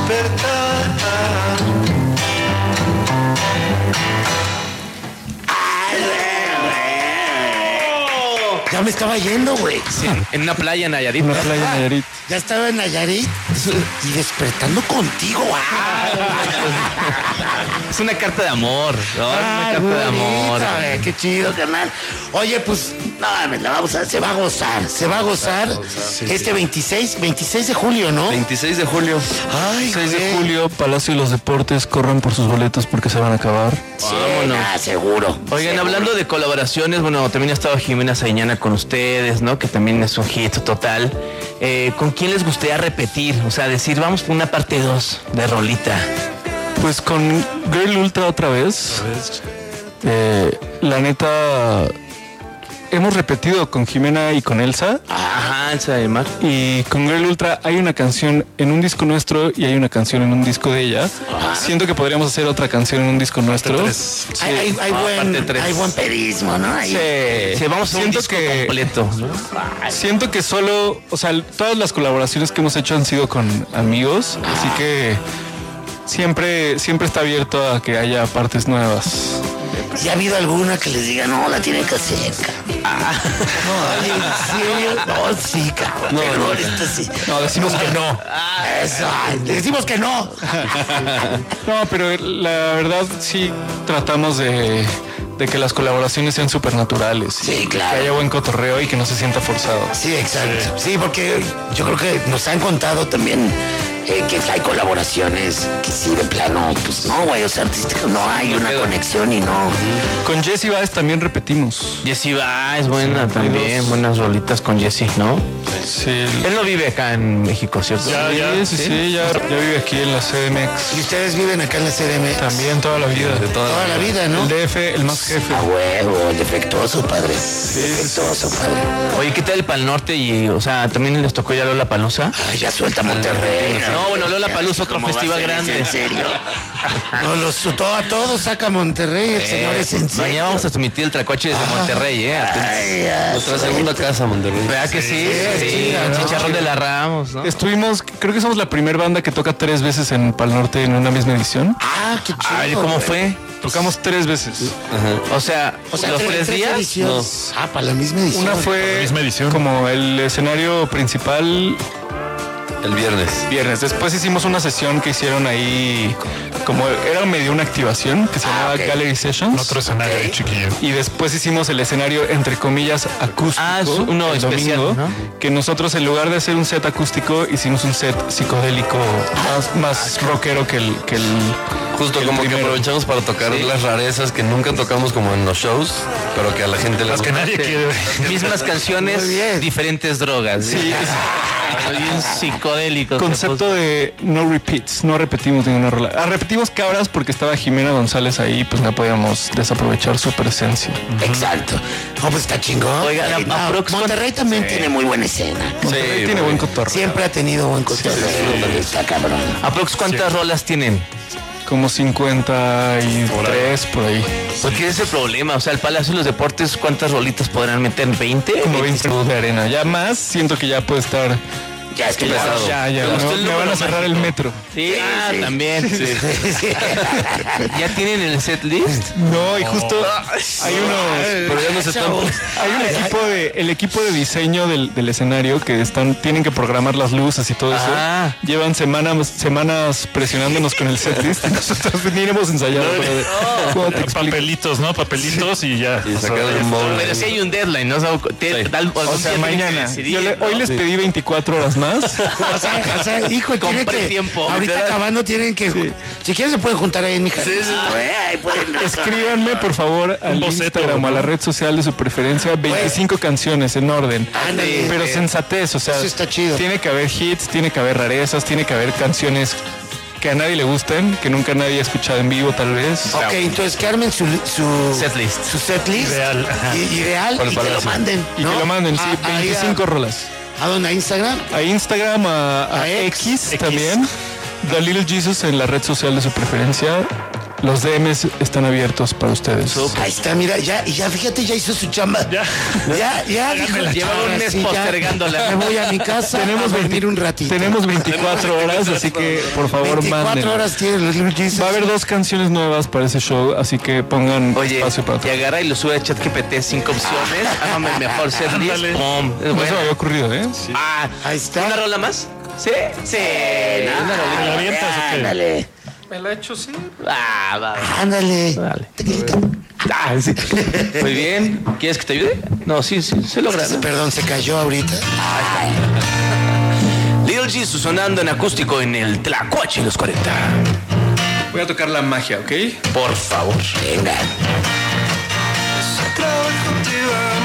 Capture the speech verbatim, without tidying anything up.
Ya me estaba yendo, güey. Sí, en una playa en Nayarit. Una playa en Nayarit. Ya estaba en Nayarit y despertando contigo. ¡Ah! Es una carta de amor, ¿no? Es una Ah, carta de amor. güey, qué chido, carnal. Oye, pues, no, me la vamos a, se va a gozar, se va a gozar Sí, este sí. veintiséis, veintiséis de julio, ¿no? veintiséis de julio. Ay, seis de güey. julio, Palacio de los Deportes, corran por sus boletos porque se van a acabar. Sí, Vámonos. ah, seguro. Oigan, seguro. hablando de colaboraciones, bueno, también ha estado Jimena Sariñana con ustedes, ¿no? Que también es un hit total. Eh, ¿Con quién les gustaría repetir? O sea, decir, vamos por una parte dos de rolita. Pues con Girl Ultra otra vez. Eh, la neta, hemos repetido con Jimena y con Elsa. Ajá, Elsa del Mar. Y con Girl Ultra hay una canción en un disco nuestro y hay una canción en un disco de ella. Siento que podríamos hacer otra canción en un disco nuestro. tres. Sí. Hay, hay, hay Ah, buen, parte tres. hay buen pedismo, ¿no? Hay- Sí. Sí, vamos a un Siento disco que- completo, ¿no? Siento que solo, o sea, todas las colaboraciones que hemos hecho han sido con amigos, así que siempre, siempre está abierto a que haya partes nuevas. ¿Y ha habido alguna que les diga, no, la tienen que hacer, cabrón? Ay, ¿en serio? No, sí, cabrón. No, pero no. esta sí. No, decimos que no. Eso, ay, le decimos que no. No, pero la verdad sí tratamos de, de que las colaboraciones sean supernaturales. Sí, claro. Que haya buen cotorreo y que no se sienta forzado. Sí, exacto. Sí, porque yo creo que nos han contado también eh, que hay colaboraciones que sí, de plano, pues no, güey, o sea, artística, no hay una conexión y no. Con Jesse Baez también repetimos. Jessie va, es buena también, buenas rolitas con Jessie, ¿no? Sí, Él no vive acá en México, ¿cierto? ya, ya, sí, sí, ya, ya vive aquí en la C D M X. Y ustedes viven acá en la C D M. También toda la vida. De toda Toda la vida, ¿no? El D F, el más jefe. A huevo, defectuoso, padre. Defectuoso, padre. Oye, ¿qué tal el Pal Norte? Y, o sea, ¿también les tocó ya Lola Palusa? Ay, ya suelta Monterrey. No, bueno, Lola Palusa, otro ¿Cómo va a festival ser? grande. ¿En serio? No, los, todo, a todos saca Monterrey, el señor es en serio. Mañana vamos a transmitir el Tracoche desde Monterrey, ¿eh? Ay, ay, Nuestra segunda casa, Monterrey. ¿Verdad que sí? sí, Sí, sí, el ¿no? Chicharrón de la Ramos, ¿no? Estuvimos, creo que somos la primera banda que toca tres veces en Pal Norte en una misma edición. Ah, qué chido. Ay, ¿cómo güey. fue? Tocamos tres veces. O sea, O sea, los tres, tres días. ediciones. Ah, para la misma edición. Una fue misma edición. como el escenario principal El viernes. viernes. Después hicimos una sesión que hicieron ahí, como era medio una activación que se llamaba ok. Gallery Sessions. Otro escenario Ok. ahí chiquillo. Y después hicimos el escenario, entre comillas, acústico. Ah, es uno el especial, domingo, ¿no? que nosotros en lugar de hacer un set acústico, hicimos un set psicodélico más, más rockero que el... Que el Justo el como que primero. aprovechamos para tocar Sí. las rarezas que nunca tocamos como en los shows, pero que a la gente le Las que gusta. nadie quiere ver. Mismas canciones, Muy bien. diferentes drogas. Sí, es Bien psicodélico. concepto de no repeats, no repetimos ninguna rola. Ah, repetimos cabras porque estaba Jimena González ahí, pues no podíamos desaprovechar su presencia. Exacto. No, pues está chingón. Oigan, Ay, a- no, aprox- Monterrey también tiene muy buena escena. Monterrey tiene buen cotorreo. Siempre ha tenido buen cotorreo. Está cabrón. ¿Aprox cuántas rolas tienen? Como cincuenta y tres por ahí. Porque ese es el problema. O sea, el Palacio de los Deportes, ¿cuántas rolitas podrán meter? ¿veinte? Como veinte de arena. Ya más, siento que ya puede estar... Ya es que pesado. Ya, ya. Me gustó no- el me van número a cerrar el mágico. metro. Sí, ah, sí. también. ¿Ya tienen el set list? No, y justo hay unos... Pero ya no se están... Hay un equipo de, el equipo de diseño del, del escenario que están, tienen que programar las luces y todo eso. Ah. Llevan semanas, semanas presionándonos con el setlist y nosotros ni hemos ensayado. pero de- ¿Cómo te explico? Papelitos, ¿no? Papelitos y ya. Y sacar el móvil. Pero sí hay un deadline, ¿no? O sea, te- Sí. tal- O algún sea, día tienen que mañana. decidir, Yo le- ¿no? hoy les pedí veinticuatro horas más. O sea, o sea, hijo, tiene Compré que, tiempo. ahorita Literal. acabando tienen que... Si quieren se pueden juntar ahí en mi jardín. Ahí pueden- Escríbanme, por favor, al boceto, Instagram, ¿no? a la red social de su preferencia, veinticinco canciones en orden. Ándale. Pero sensatez, o sea, Eso está chido. tiene que haber hits, tiene que haber rarezas, tiene que haber canciones que a nadie le gusten, que nunca nadie ha escuchado en vivo, tal vez. Ok, entonces que armen su, su Setlist. su setlist Ideal, ajá. i- ideal Para el y que lo Palacio. manden. Y ¿no? que lo manden, sí, A- ahí veinticinco rolas. ¿A, ¿A dónde? ¿A Instagram? A Instagram, a, a A X, X. también. The Little Jesus en la red social de su preferencia. los D Ms están abiertos para ustedes. Ahí está, mira, ya, y ya fíjate, ya hizo su chamba. Ya. Ya, ya, dijo la Lleva chava, un mes sí, ya. postergándola. Me voy a mi casa Tenemos a dormir veinte un ratito. Tenemos veinticuatro horas, así que por favor veinticuatro manden. horas tienen los Little Jesus. Va a haber dos canciones nuevas para ese show, así que pongan Oye, espacio para y todo. agarra y lo sube a ChatGPT cinco opciones. Hágame el mejor setlist. Ándale. Pum. Es No se me bueno. había ocurrido, ¿eh? Ah, Ahí está. ¿una rola más? Sí, sí. no, una ¿Me la rolita. avientas o qué? Ándale, Me la he hecho, sí. Ah, va. ándale. Dale. Ah, sí. Muy bien. ¿Quieres que te ayude? No, sí, sí, se logra, ¿no? Perdón, se cayó ahorita. Little Jesus sonando en acústico en el Tlacuache los cuarenta. Voy a tocar la magia, ¿ok? Por favor. Venga. Trabajo contigo.